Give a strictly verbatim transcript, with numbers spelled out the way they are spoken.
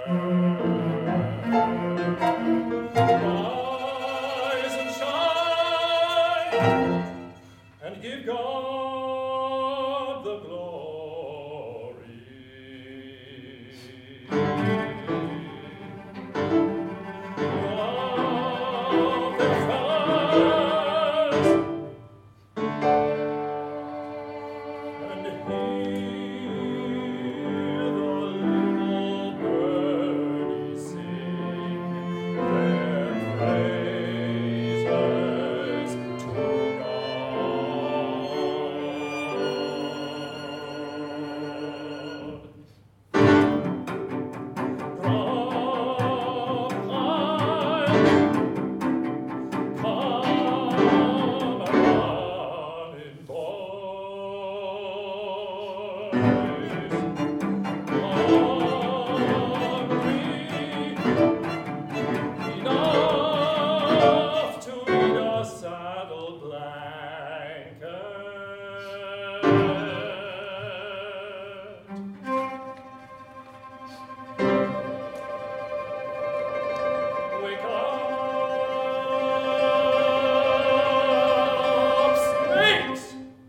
Rise and shine, and give God the glory. Love their fellows, and hear the little birdies sing their praises to God. Drop high, come a running boy.